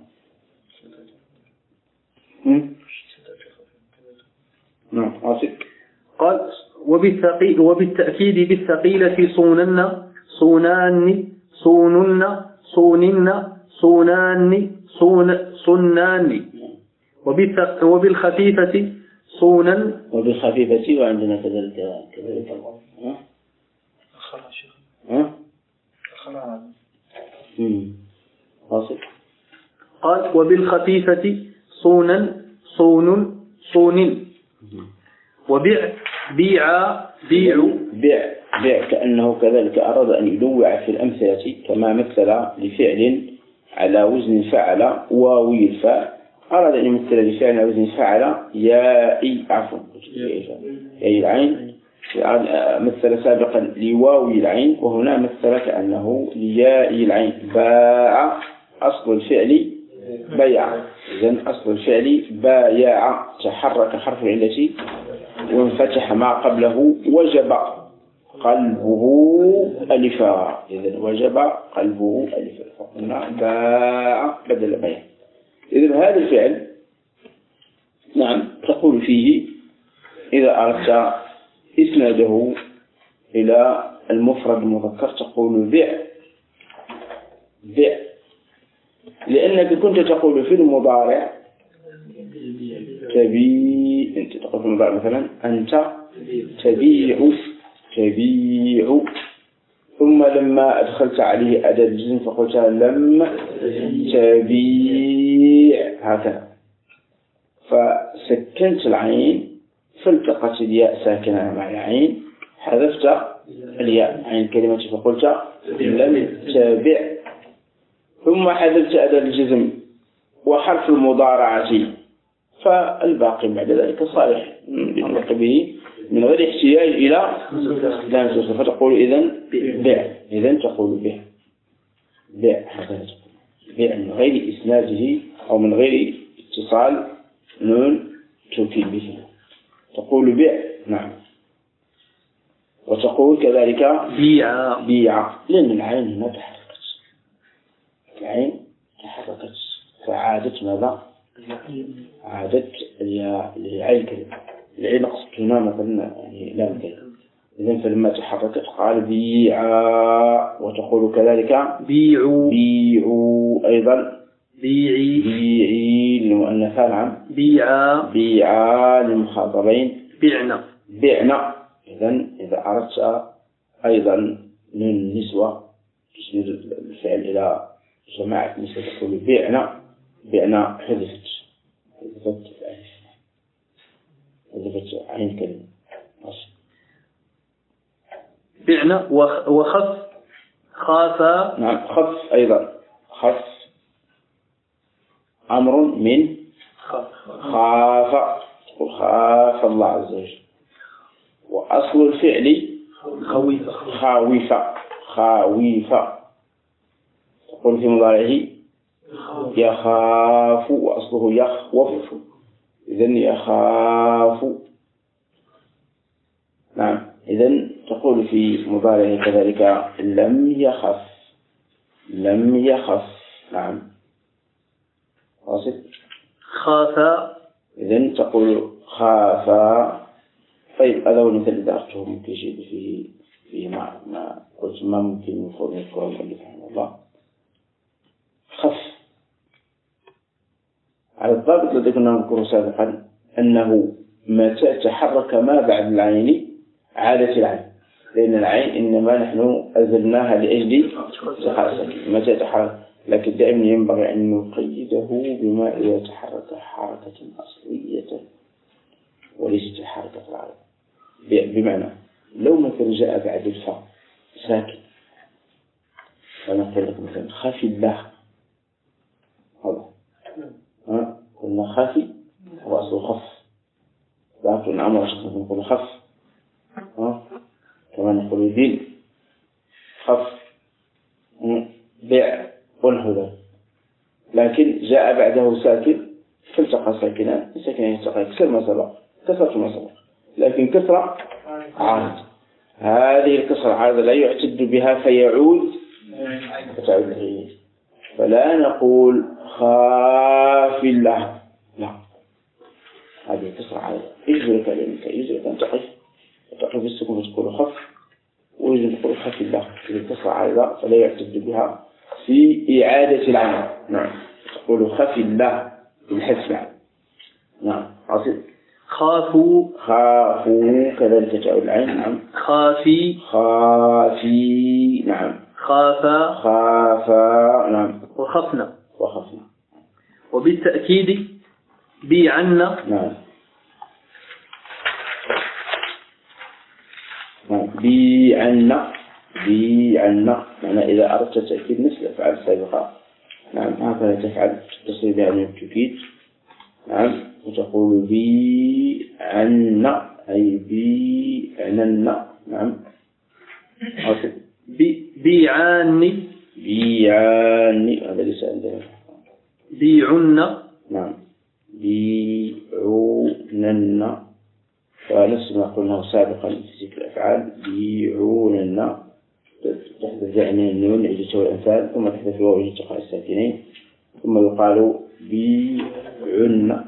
نعم. قال وبالتأكيد بالثقيلة صونن صونان صونن صونن صونان صنان. وبالخفيفة صونا. وبالخفيفة وعندنا كذلك قال وبالخفيفة صونا صون. وبيع كأنه كذلك أراد أن ينوع في الأمثلة كما مثل لفعل على وزن فعل واوي الفاء، أراد أن يمثل لفعل على وزن فعل ياء العين، مثل سابقا لواوي العين، وهنا مثل كأنه لياء العين. باع أصل الفعل بيع، إذن أصل الفعل بايع، تحرك حرف العلة وانفتح ما قبله، وجب قلبه ألفا، إذن وجب قلبه ألفا، فقلنا باع بدل بيع. إذن هذا الفعل نعم تقول فيه إذا أردت إسناده إلى المفرد المذكر تقول بيع، لأنك كنت تقول في المضارع تبيع، أنت تقول في المضارع مثلا أنت تبيع، ثم لما أدخلت عليه أداة الجزم فقلت لم تبيع، هكذا، فسكنت العين فالتقت الياء ساكنة مع العين، حذفت الياء عين كلمة فقلت لم تبع، ثم حذفت أداة الجزم وحرف المضارعة، فالباقي بعد ذلك صالح يطلق به من غير احتياج إلى لام، فتقول إذن بيع، إذن تقول بيع، هكذا تقول بيع من غير إسناده أو من غير اتصال نون توكيد به، تقول بيع. نعم. وتقول كذلك بيع لأن العين هنا تحركت، العين تحركت فعادت ماذا؟ عادت العين كلمة العين نقص هنا مثلا يعني لام كلمة. إذن فلما تحركت قال بيعا، وتقول كذلك بيعوا، بيعوا أيضا، بيعي، بيعي للمؤنثات، نعم، بيعا، بيعا للمخاطبين، بعنا، بعنا. إذن إذا أردت أيضا من النسوة تسند الفعل إلى جماعة النسوة تقول بعنا، بعنا حذفت عين كلمة بعنا. وخف خافا، نعم، خف أيضا، خف أمر من خاف، تقول خاف الله عز وجل. وأصل الفعل خويفا، خاويفا تقول في مضارعه يخاف، وأصله يخوف. إذن يخاف، نعم. إذن تقول في مضارعه كذلك لم يخف، لم يخف، نعم، واصل. خافا، إذن تقول خافا. طيب هذا هو المثال إذا أخذته ممكن يجد فيه ما قلت ما ممكن نذكره المؤلف رحمه الله. خف على الضابط الذي كنا نذكره سابقا أنه متى تحرك ما بعد العين عادت العين، لأن العين إنما نحن أزلناها لأجل تحرك. متى تحرك، لكن دائما ينبغي أن نقيده بما إذا تحرك حركة أصلية وليست حركة العين. بمعنى لو مثلا جاء بعد الفاء ساكن فنقول لك مثلا خافي الله، هذا قلنا خافي هو أصل خف، لكن عمر شخص نقول خف، كما نقول دين خف، بيع والهدى. لكن جاء بعده ساكن فالتقى ساكنان، ساكنان يلتقى كسر ما سبق، كسرة ما سبق، لكن كسرة عارض. هذه الكسرة عارضة لا يعتد بها فيعود فتعود الغير. فلا نقول خاف الله، لا، هذه الكسرة عارضة. يجب كلمة، يجب أن تقف بالسكون وتقول خف، ويجب تقول خاف الله. هذه الكسرة عارضة فلا يعتد بها في إعادة العمل، نعم، تقول خاف الله بالحذف، نعم، عصير. خافوا، كذلك تعود العين، نعم. خافي، نعم. خافا، نعم. وخفنا. وخفنا. وبالتأكيد بيعنا، نعم. بيعنا، معنى إذا أردت تأكيد مثل الأفعال السابقة، نعم، هكذا تفعل تصل بها من التأكيد، نعم، وتقول بيعنا أي بيعننا، نعم. بيعاني، هذا ليس عندنا. بيعنا، نعم، بيعوننا، فنفس ما قلناه سابقا في ذكر الأفعال. بيعوننا تحدث يعني النون عدة والأمثال، ثم تحدث الواو لالتقاء الساكنين، ثم يقال بيعنا،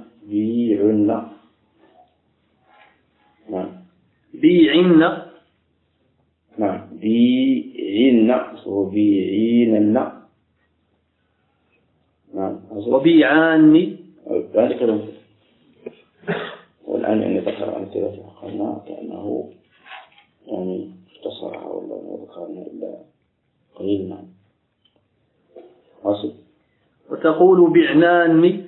نعم. بيعنا، نعم. بيعنا وبيعيننا، نعم. وبيعاني، ذلك والآن يعني ذكر أمثلة قلنا كأنه يعني اختصرها ولا ما ذكرنا إلا قليلا. واصل. وتقول بعناني،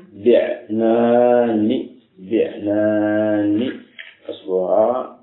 أصلها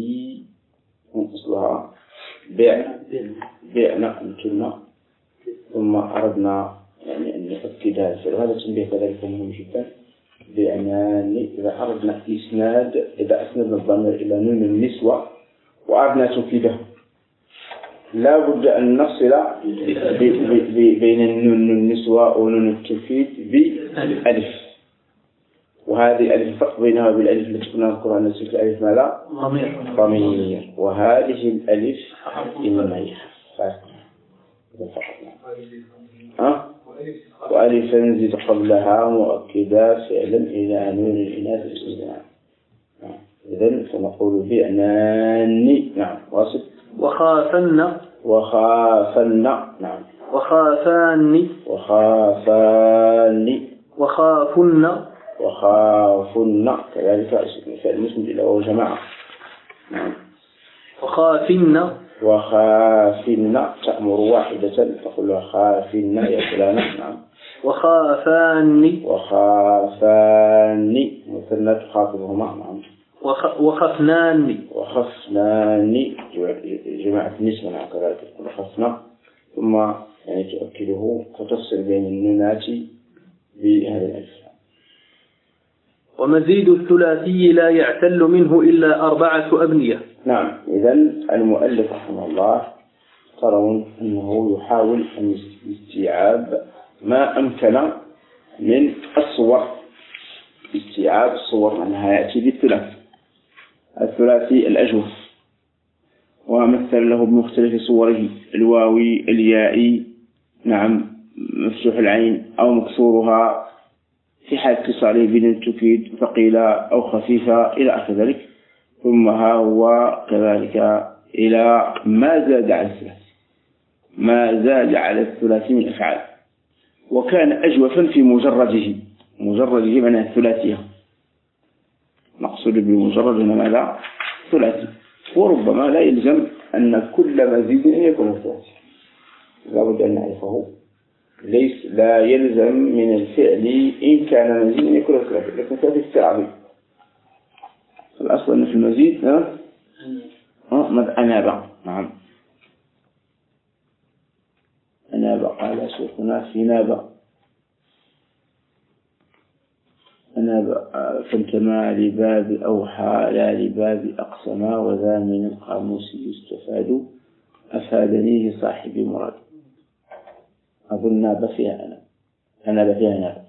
بعنا مثلنا، ثم أردنا يعني أن نؤكد هذا التنبيه كذلك مهم جدا. بعناني إذا أردنا إذا أسندنا الضمير إلى نون النسوة وأردنا تؤكيده لا بد أن نفصل بين النون النسوة ونون التوكيد بألف، وهذه ألف الفرق بينها بالألف التي كنا نذكرها أن الألف ماذا؟ ضمير، وهذه الألف إنما هي فقط. وألفا زد قبلها مؤكدا فعلا إلى نون الإناث الاستثناء. إذن فنقول بعنان. نعم واصل. وخافن. وخافن. نعم. وخافان. وخافان. وخافن. وخافن كذلك اسم فعل مسند إلى واو جماعة. نعم. وخافن. وخافن تأمر واحدة تقول لها خافن يا فلان. نعم. وخافان. وخافان مثنى تخاطبهما. نعم. وخفنان. وخفنان جماعة النسبة. نعم كذلك وخفنا ثم يعني تؤكده فتفصل بين النونات بهذا الألف. ومزيد الثلاثي لا يعتل منه إلا 4 أبنية. نعم. إذن المؤلف رحمه الله ترون أنه يحاول أن استيعاب ما أمكن من الصور. استيعاب الصور أنها يأتي بالثلاث الثلاثي الأجوف، ومثل له بمختلف صوره الواوي اليائي. نعم مفتوح العين أو مكسورها في حال اتصاله بنون تفيد ثقيلة أو خفيفة إلى آخر ذلك. ثم ها هو كذلك إلى ما زاد على الثلاثي، ما زاد على الثلاثي من أفعال، وكان أجوفا في مجرده معناه الثلاثية. مقصود بمجرد هنا ماذا؟ ثلاثي. وربما لا يلزم أن كل مزيد يكون ثلاثي، لا بد أن نعرفه. لا يلزم من الفعل إن كان مزيد يكون ثلاثي، لكن ثلاثي استعاري. الأصل أن في المزيد أناب. نعم أناب قال سوقنا في ناب. أناب فانتمى لباب أوحى لا لباب أقسما، وذا من القاموس يستفاد أفادنيه صاحبي مراد. أظن ناب فيها أناب فيها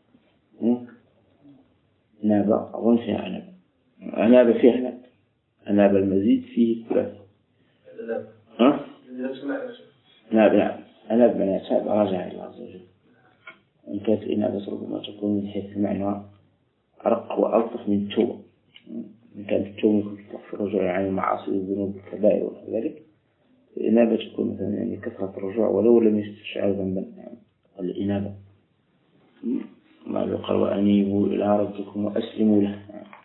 ناب أظن فيها أناب فيها أناب المزيد فيه الثلاثي. نعم أناب من يتابع راجع إلى الله عز وجل. إن كانت الإنابة ربما تكون من حيث المعنى أرق وألطف من التوبة. إن كانت التوبة تغفر الرجوع عن المعاصي والذنوب والكبائر وذلك، الإنابة تكون مثلا يعني كثرة الرجوع ولو لم يستشعر ذنبا. يعني الإنابة ما يقال وأنيبوا إلى ربكم وأسلموا له.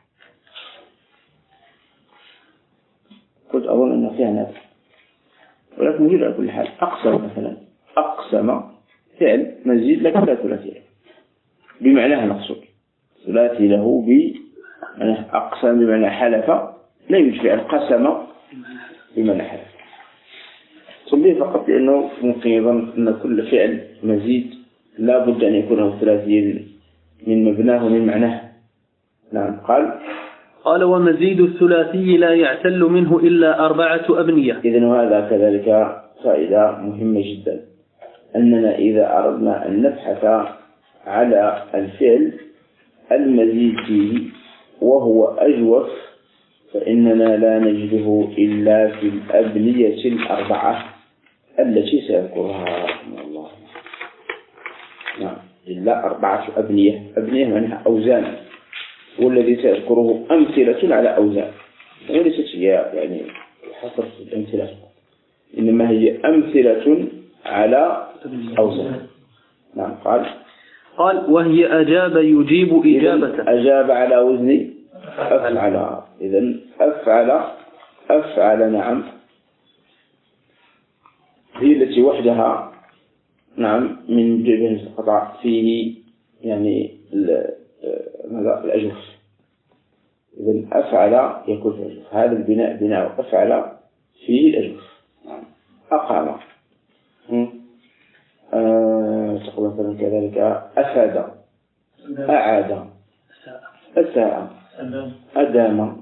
قلت أظن أن فيها نابة، ولكن موجود على كل حال. أقسم مثلا، أقسم فعل مزيد لكن لا ثلاثي بمعناها مقصود. ثلاثي له بمعنى أقسم بمعنى حلف، لا يوجد فعل قسم بمعنى حلف. صليه فقط لأنه ممكن يظن أن كل فعل مزيد لا بد أن يكون ثلاثي من مبناه ومن معناه. نعم قال ومزيد الثلاثي لا يعتل منه إلا 4 أبنية. إذن هذا كذلك فائدة مهمة جدا، أننا إذا أردنا أن نبحث على الفعل المزيد فيه وهو أجوف فإننا لا نجده إلا في الأبنية 4 التي سيذكرها رحمه الله. نعم إلا 4 أبنية. أبنية معناها أوزان، والذي سيذكره أمثلة على أوزان، وليست هي يعني حصر الأمثلة، إنما هي أمثلة على أوزان. نعم قال وهي أجاب يجيب إجابة. أجاب على وزن أفعل. إذن أفعل نعم هي التي وحدها نعم من جبه القطع فيه يعني الأجوف. إذن أفعل يكون في الأجوف. هذا البناء بناء أفعل فيه الأجوف. أقام تقول مثلا كذلك أفاد، أعاد، أساء، أدام،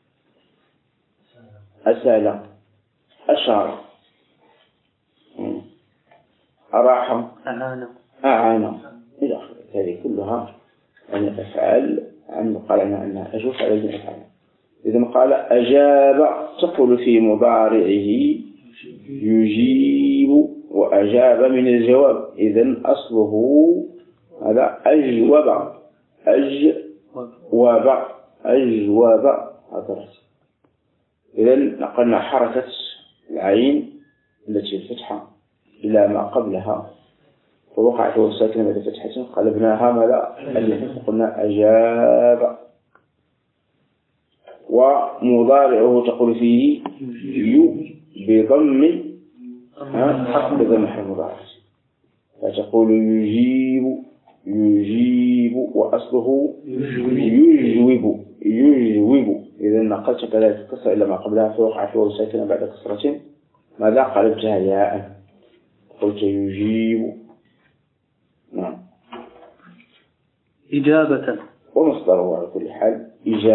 أسال، أشار، أراح، أعان إلى آخره. هذه كلها يعني أفعال قال عنها أجوف على وزن أفعال. إذن قال أجاب تقول في مضارعه يجيب، وأجاب من الجواب. إذن أصله هذا أجوب أجوب هذا. إذا نقلنا حركة العين التي الفتحة إلى ما قبلها ووقعت الساكنة بعد فتحة قلبناها ماذا؟ قلنا أجاب. ومضارعه تقول فيه بضم حرف المضارع، فتقول يجيب وأصله يجوب. إذا نقلت كذلك الكسر إلى ما قبلها فوقعت الواو ساكنة بعد كسرة ماذا؟ قلبتها ياء قلت يجيب. نعم. إجابة ومصدره على كل حال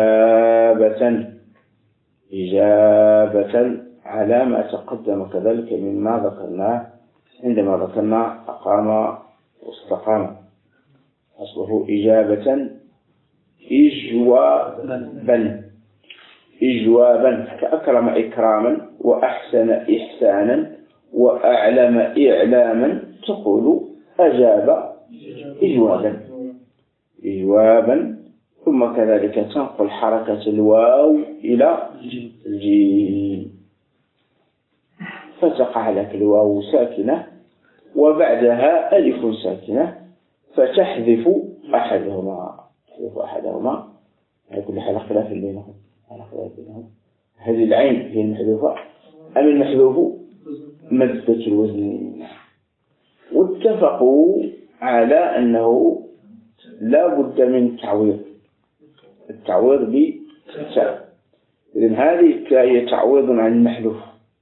إجابة على ما تقدم كذلك مما ذكرناه عندما ذكرنا أقام واستقام. أصله إجابة إجوابا كأكرم إكراما وأحسن إحسانا وأعلم إعلاما تقول أجاب إجوابا. ثم كذلك تنقل حركة الواو إلى الجيم فتقع لك الواو ساكنة وبعدها ألف ساكنة فتحذف أحدهما على كل حال خلاف بينهم. هذه العين هي المحذوفة أم المحذوف مادة الوزن؟ واتفقوا على أنه لا بد من التعويض بتاء. إذن هذه التاء هي تعويض عن المحذوف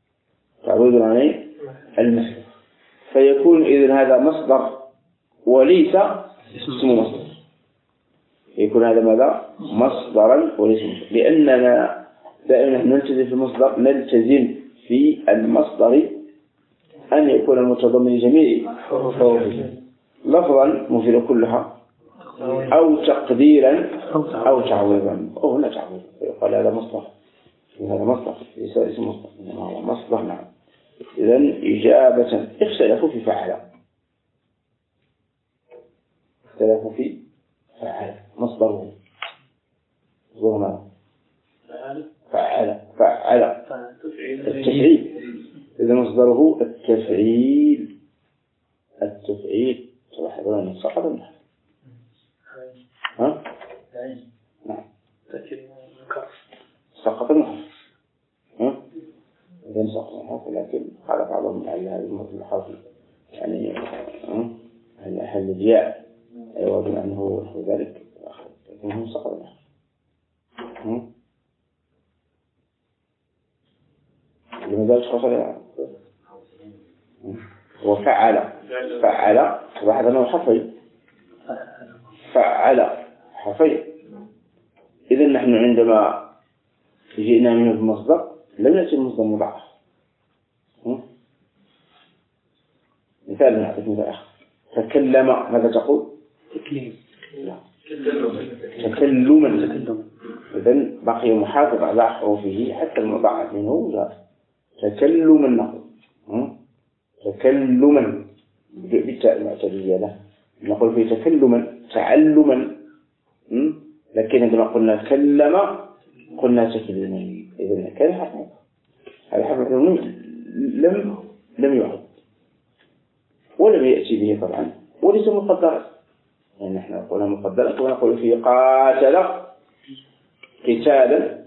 فيكون إذن هذا مصدر وليس اسم مصدر. يكون هذا ماذا؟ مصدرا وليس مصدر، لأننا دائما نلتزم في المصدر نلتزم في المصدر أن يكون المتضمن جميع حروفه لفظا مفيد كلها أو تقديرا أو تعويضا أو لا تعويض، يقال هذا مصدر ليس اسم مصدر إنما هو مصدر. نعم. إذن إجابة. اختلفوا في فعل مصدره فعل التفعيل. إذا مصدره التفعيل تلاحظون أنه سقط النحو. نعم سقط النحو. إذا سقط النحو، لكن قال بعضهم على هذه الحرف يعني هل الياء يوضع أنه ذلك لكنه سقط النحو. لماذا تخصر وفعل واحد أنه حفي فعل حفي. إذن نحن عندما جئنا منه المصدر لم يأتي المصدر مضاعف. مثال نعطيك مثال آخر. تكلم ماذا تقول؟ تكلما. إذن بقي محافظ على حروفه حتى المضاعف منه جاء تكلما نقول تكلما بالتاء المعتدية له نقول فيه تكلما تعلما. لكن عندما قلنا كلم قلنا تكلما. إذن كان حرف هذا حرف لم يعد ولم يأتي به طبعا وليس مقدرا. يعني نحن نقولها مقدرة ونقول فيه قاتل قتالا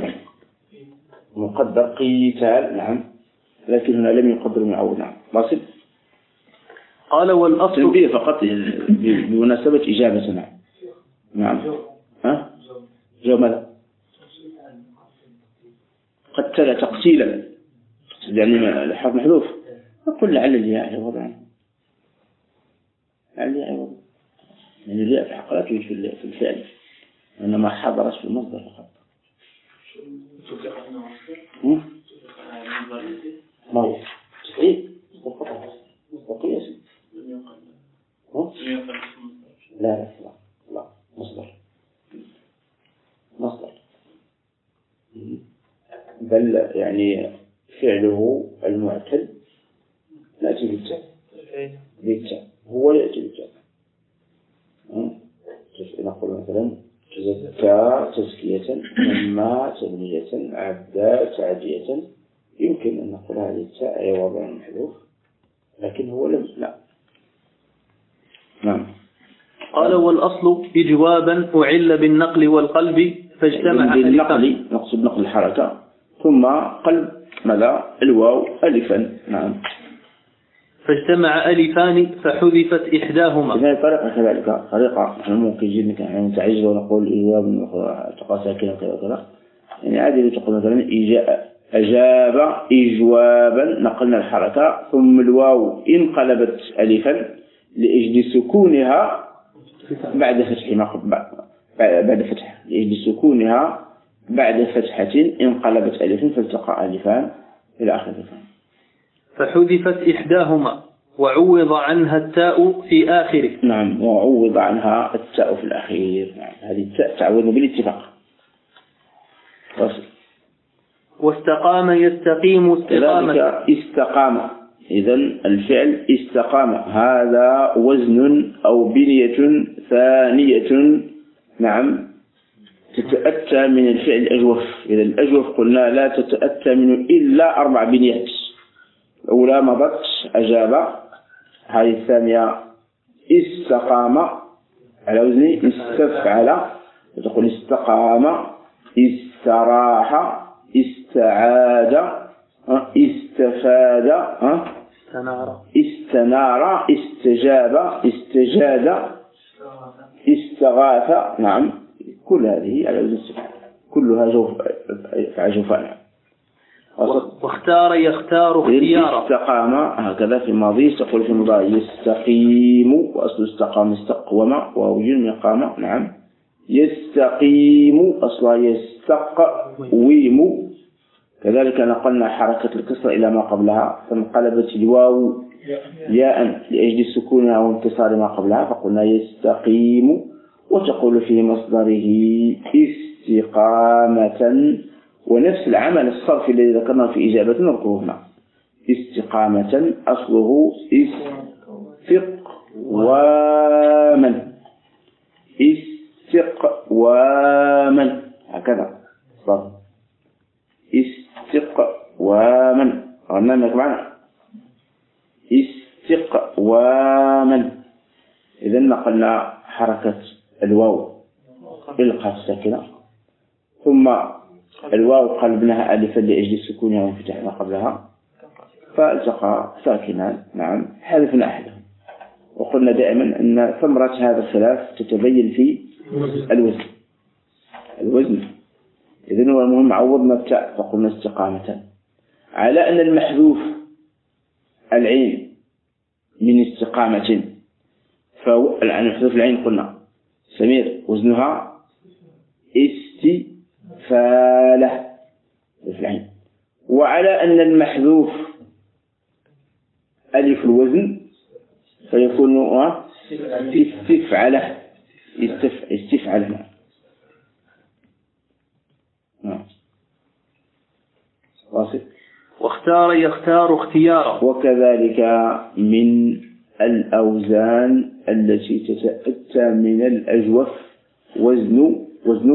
مقدر قتال. نعم. لكن هنا لم يقدر من أول. نعم. واصل. قال والأصل تنبيه فقط بمناسبة إجابة. نعم. جواب ماذا؟ قتل تقتيلا يعني الحرف محذوف. نقول لعل الياء عوض يعني الياء في حق لا توجد في الفعل إنما حضرت في المصدر فقط. ما هو صحيح مستقيس. لا مصدر بل يعني فعله المعتل نأتي بالتاء هو يأتي بالتاء تزكية، نمى تنمية، عدى تعدية. يمكن أن نقول هذه التاء عوض عن المحذوف، لكن هو لم لا. نعم. قال والأصل إجوابا أعل بالنقل والقلب فاجتمع بالنقل، نقصد نقل الحركة، ثم قلب ماذا؟ الواو ألفا. نعم. فاجتمع ألفان فحذفت إحداهما. إذا طريقة كذلك، طريقة نحن ممكن جدا يعني نتعجز ونقول إجواب تقى ساكنة كذا كذا، يعني عادي تقول مثلا أجاب إجوابا، نقلنا الحركة، ثم الواو انقلبت ألفا لأجل سكونها بعد فتح بعد فتح، لأجل سكونها بعد فتحة انقلبت ألفا فالتقى ألفان إلى آخر الفان. فحذفت إحداهما وعوض عنها التاء في آخره. نعم، وعوض عنها التاء في الأخير. نعم. هذه التاء تعوض بالاتفاق. واستقام يستقيم استقامة. استقام، إذن الفعل استقام هذا وزن أو بنية ثانية. نعم، تتأتى من الفعل الأجوف. إذا الأجوف قلنا لا تتأتى منه إلا 4 بنيات. الأولى مضت أجاب، هذه الثانية استقام على وزن استفعل، وتقول استقام، استراح، استعاد، استفاد، استنار، استجاب، استجاد، استغاث. نعم، كل هذه على وزن السفعل، كلها جوفان. واختار يختار اختيارا. استقام هكذا في الماضي، تقول في المضارع يستقيم، وأصل استقام استقوم ووجد مقام. نعم. يستقيم أصلا يستقويم. كذلك نقلنا حركة الكسر إلى ما قبلها فانقلبت الواو ياء لأجل سكونها وانتصار ما قبلها فقلنا يستقيم. وتقول في مصدره استقامة، ونفس العمل الصرفي الذي ذكرنا في إجابة نذكره هنا. استقامة أصله استقواما، استقواما هكذا صار استقواما. غنى معنا استقواما. إذا نقلنا حركة الواو إلقاء الساكنة، ثم الواو قلبناها ألفا لأجل سكونها وانفتاح ما قبلها فالتقى ساكنان. نعم، حذفنا أحدهم. وقلنا دائما أن ثمرة هذا الخلاف تتبين في الوزن. إذن هو المهم عوضنا التاء فقلنا استقامة، على أن المحذوف العين من استقامة، فالمحذوف العين قلنا سمير وزنها استفالة في العين، وعلى أن المحذوف ألف الوزن فيكون استفعله. استفعله. واختار يختار اختيارا. وكذلك من الأوزان التي تتأتى من الأجوف وزن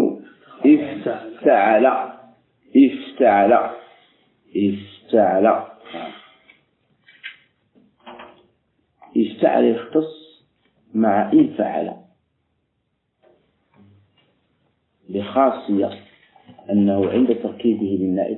افتعل. افتعل افتعل افتعل يختص مع انفعل بخاصية أنه عند تركيبه بالنائب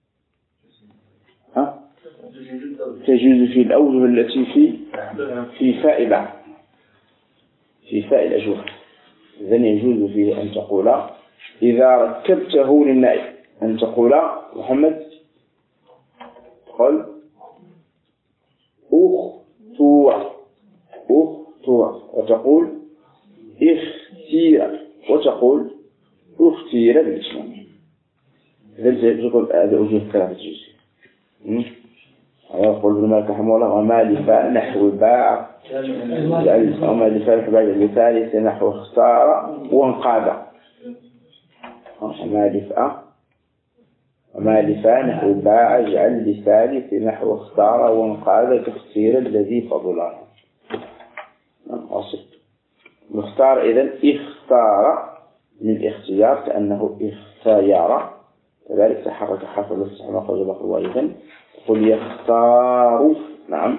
تجوز في الأوجه التي في فائدة في فاء الأجوف. إذن يجوز فيه أن تقول إذا ركبته للنائب أن تقول محمد قل أخطوة وتقول اختير وتقول اختير بالإسلام. إذن تقول هذا أوجه ثلاثة جزء. يقول ابن مالك رحمه الله وما لفاء نحو باع وما لفاء نحو باع لثالث نحو اختار وانقاد. وما لفاء نحو باع اجعل لثالث نحو اختار وانقاد كاختير الذي فضله. مختار إذن اختار من اختيار كأنه اختيار، كذلك تحرك حرف الاستفهام كما قال البخاري وايضا قل يختار. نعم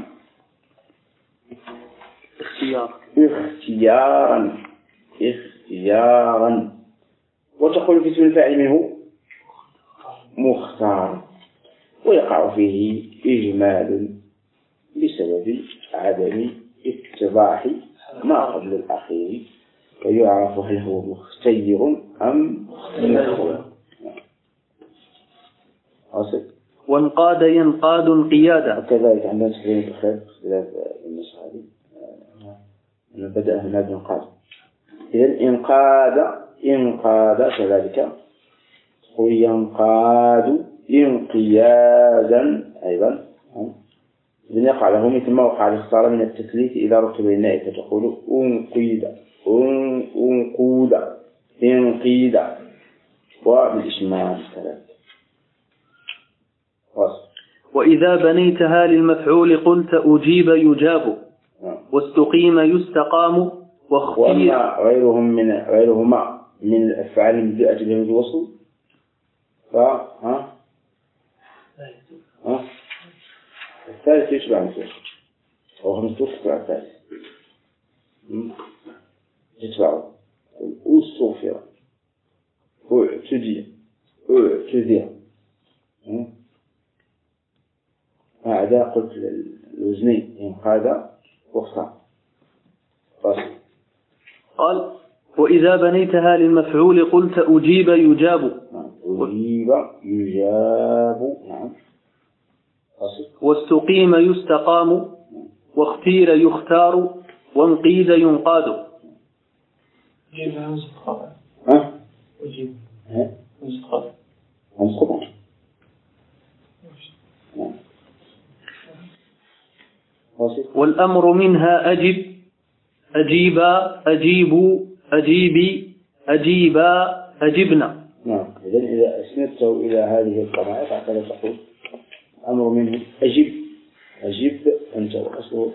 اختيارا. وتقول في اسم الفاعل منه مختار، ويقع فيه إجمال بسبب عدم اتضاح ما قبل الأخير، ويعرف هل هو مختير أم مختار. وانقاد ينقاد انقيادا. وكذلك عندنا تحريم الخير اختلاف النسخ هذه أنه بدأ هنا بإنقاذ. إذن إنقاذ كذلك تقول ينقاد انقيادا أيضا. إذن يقع له مثل ما وقع الاختار من التثليث إذا رتب النائب فتقول انقيد انقيد وبالإشمال كذلك. وإذا بنيتها للمفعول قلت أجيب يجاب، واستقيم يستقام، واختير. غيرهما من الأفعال المبدأة بهم الوصل الثالث يشبع مثل أو خمسة يتبع الثالث يتبعه. أستغفر اعتذر هذا قلت الوزنين انقاذ واختار. قال وإذا بنيتها للمفعول قلت أجيب يجاب. أجيب يجاب. نعم. واستقيم يستقام، واختير يختار، وانقيد ينقاد. أجيب همزة خطأ. أجيب همزة خطأ. والأمر منها أجب، أجيبا، أجيبوا، أجيبي، أجيبا، أجبنا. نعم. إذن إذا أسندته إلى هذه القواعد فقد تقول أمر منه أجب أنت، وأصله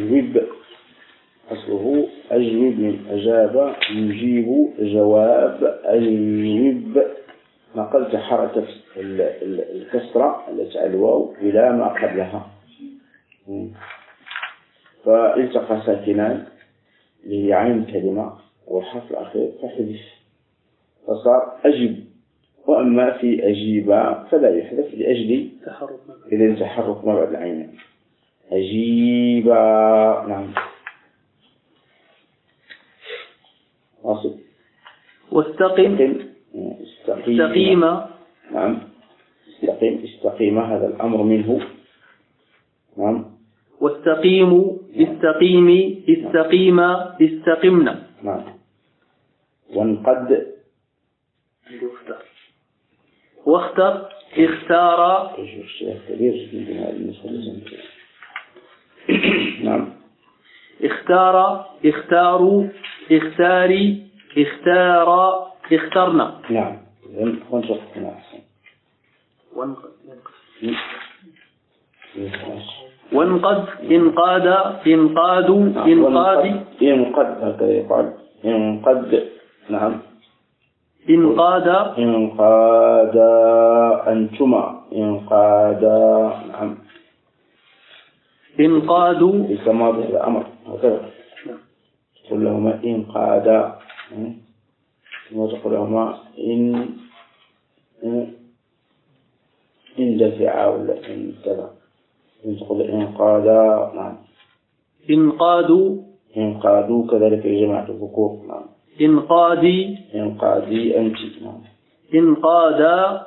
أجوب من أجاب يجيب جواب أجوب. نقلت حركة الكسرة التي على الواو إلى ما قبلها، فالتقى ساكنان لعين كلمة والحرف الأخير فحذف فصار أجب. وأما في أجيبا فلا يحذف لأجل إذن تحرك ما بعد العين. أجيبا. نعم. واصل. استقيم. نعم. استقيم هذا الأمر منه. نعم. واستقيموا، استقيمي، استقيما، استقمنا. نعم. وانقد واختر، اختار. نعم. اختار، اختاروا، اختاري، اختارا، اخترنا. نعم. وانقد وانقد، انقاد، انقادوا، انقادي. انقد هكذا يقال انقد. نعم. انقاد أنتما انقادا. نعم. انقادوا كما هذا أمر هكذا تقول لهما انقادا، ثم تقول لهما إن دفعا ولا إن كذا تقول انقادا. نعم. انقادوا كذلك جماعة الذكور. نعم. انقادي أنت. نعم. انقادا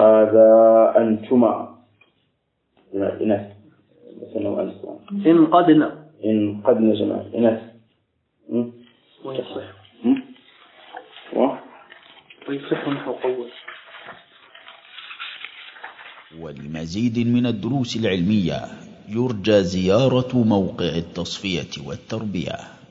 أنتما الإناث مثلا وأنس. انقدنا جماعة الإناث. ويصح نحو قوة. ولمزيد من الدروس العلمية يرجى زيارة موقع التصفية والتربية.